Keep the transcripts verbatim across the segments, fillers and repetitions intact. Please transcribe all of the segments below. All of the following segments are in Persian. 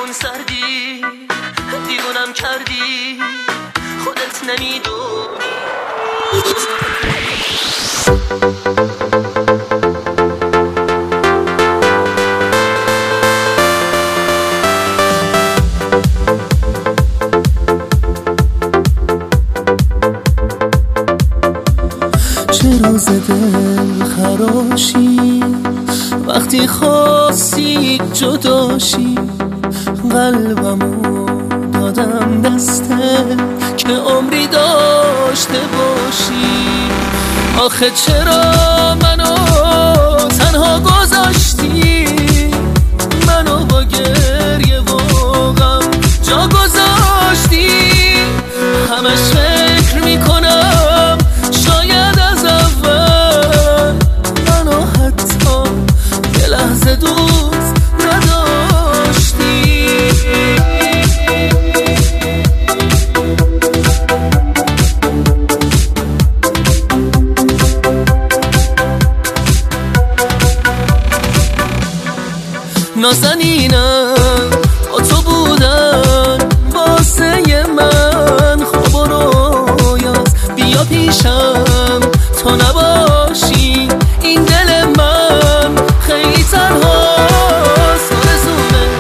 اون سردی دیوونم کردی خودت نمیدونی. چرا ز دل خراشی وقتی خواستی جداشی؟ قلبمو دادم دسته که عمری داشته باشی. آخه چرا منو تنها گذاشتی؟ منو با گریه و غم جا گذاشتی. همش فکر میکنم شاید از اول منو حتی یه لحظه دوست نداشتی. نازنینم با تو بودن واسه من خواب و رویاست. بیا پیشم تو نباشی این دل من خیلی تنهاست. آرزومه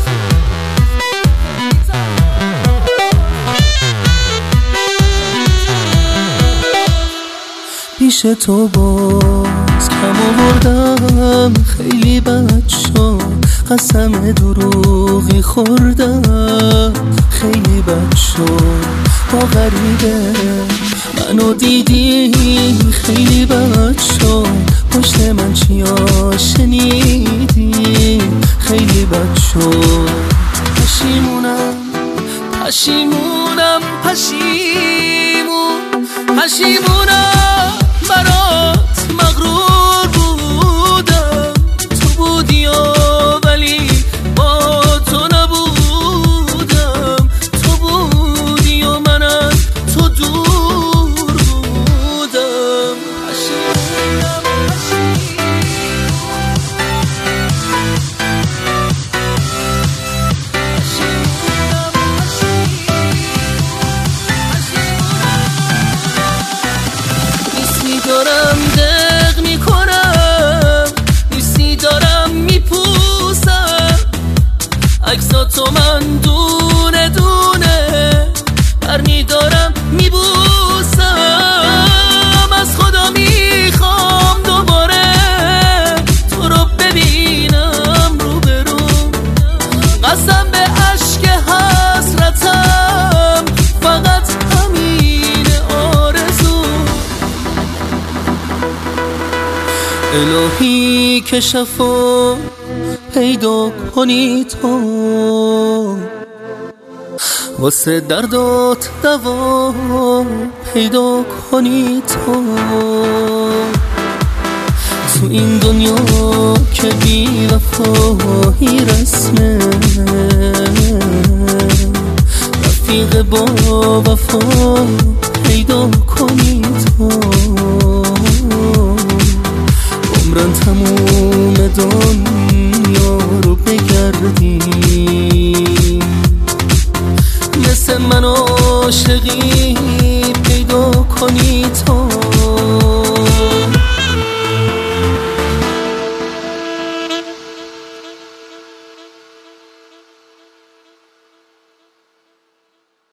پیش تو باز کم آوردم، خیلی بد شد قسم دروغی خوردم. خیلی بد شد با غریبه منو دیدی، خیلی بد شد پشت من چیا شنیدی. خیلی بد شد پشیمونم پشیمونم پشیمون پشیمونم برات مغرور بودم. تو بودی ولی با تو نبودم. تو بودی و من از تو دور بودم. پشیمونم دارم دق میکنم، نیستی دارم میپوسم. عکساتو من دونه دونه برمی دارم میبوسم. از خدا میخوام دوباره تو رو ببینم روبروم. قسم به عشق حسرتم فقط همین آرزو. الهی که شفا پیدا کنی تو، واسه دردات دوا پیدا کنی تو. تو این دنیا که بی وفایی رسمه، رفیق با وفا پیدا کنی تو. عمرن تموم دنیا رو بگردی، مثل من عاشقی پیدا کنی تو.